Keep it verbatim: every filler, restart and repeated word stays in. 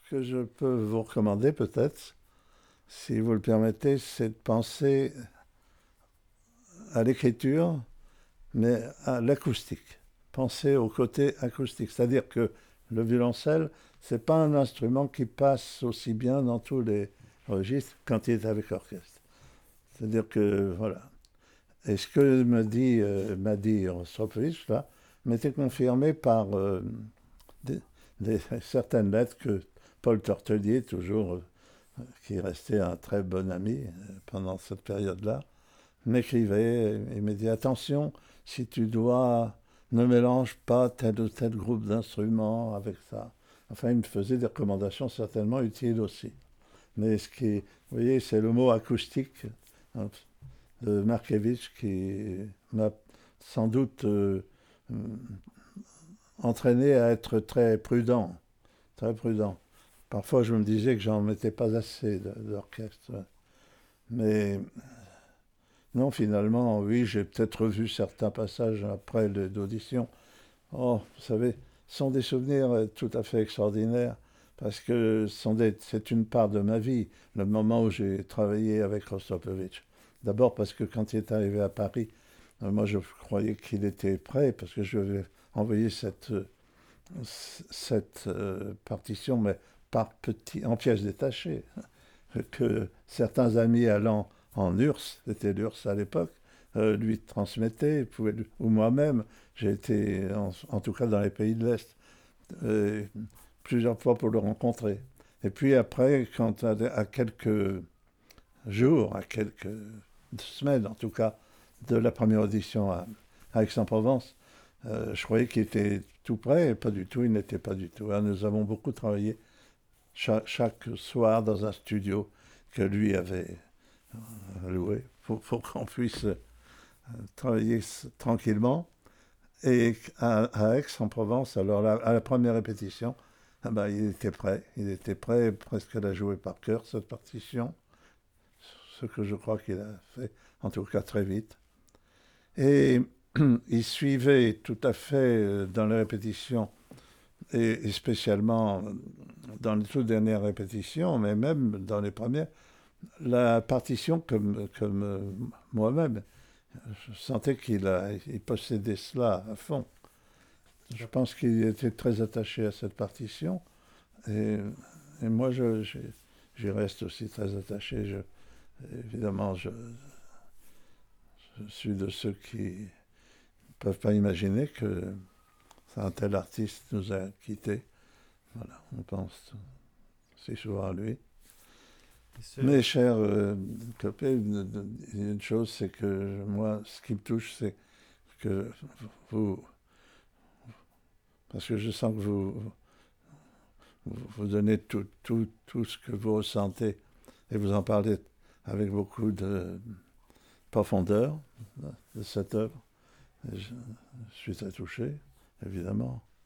que je peux vous recommander peut-être, si vous le permettez, c'est de penser à l'écriture, mais à l'acoustique. Penser au côté acoustique. C'est-à-dire que le violoncelle, c'est pas un instrument qui passe aussi bien dans tous les registres quand il est avec orchestre. C'est-à-dire que, voilà. Et ce que me dit, euh, m'a dit Rostropovitch, là, m'était confirmé par euh, des, des, certaines lettres que Paul Tortelier, toujours, euh, qui restait un très bon ami euh, pendant cette période-là, m'écrivait et me dit attention, si tu dois, ne mélange pas tel ou tel groupe d'instruments avec ça. Enfin, il me faisait des recommandations certainement utiles aussi. Mais ce qui, vous voyez, c'est le mot acoustique hein, de Markevitch qui m'a sans doute euh, entraîné à être très prudent, très prudent. Parfois, je me disais que j'en mettais pas assez d'orchestre. Mais non, finalement, oui, j'ai peut-être revu certains passages après l'audition. Oh, vous savez, ce sont des souvenirs tout à fait extraordinaires parce que c'est une part de ma vie, le moment où j'ai travaillé avec Rostropovitch. D'abord parce que quand il est arrivé à Paris, moi je croyais qu'il était prêt parce que je lui avais envoyé cette, cette euh, partition, mais par petit, en pièces détachées, que certains amis allant en U R S S, c'était l'U R S S à l'époque, euh, lui transmettaient, pouvait, ou moi-même, j'ai été en, en, tout cas dans les pays de l'Est, euh, plusieurs fois pour le rencontrer. Et puis après, quand à, à quelques jours, à quelques semaines en tout cas, de la première audition à, à Aix-en-Provence, euh, je croyais qu'il était tout prêt, et pas du tout, il n'était pas du tout. Alors, nous avons beaucoup travaillé chaque, chaque soir dans un studio que lui avait loué pour, pour qu'on puisse euh, travailler tranquillement. Et à, à Aix-en-Provence, alors là, à la première répétition, ah ben, il était prêt. Il était prêt presque à la jouer par cœur, cette partition. Ce que je crois qu'il a fait, en tout cas très vite. Et il suivait tout à fait dans les répétitions, et, et spécialement dans les toutes dernières répétitions, mais même dans les premières, la partition comme, comme euh, moi-même. Je sentais qu'il a, il possédait cela à fond. Je pense qu'il était très attaché à cette partition. Et, et moi, je, je, j'y reste aussi très attaché. Je, évidemment, je, je suis de ceux qui ne peuvent pas imaginer que un tel artiste nous a quittés. Voilà, on pense si souvent à lui. Mais cher euh, Copé, une, une chose, c'est que moi, ce qui me touche, c'est que vous, parce que je sens que vous, vous, vous donnez tout, tout, tout ce que vous ressentez et vous en parlez avec beaucoup de profondeur de cette œuvre. Et je, je suis très touché, évidemment.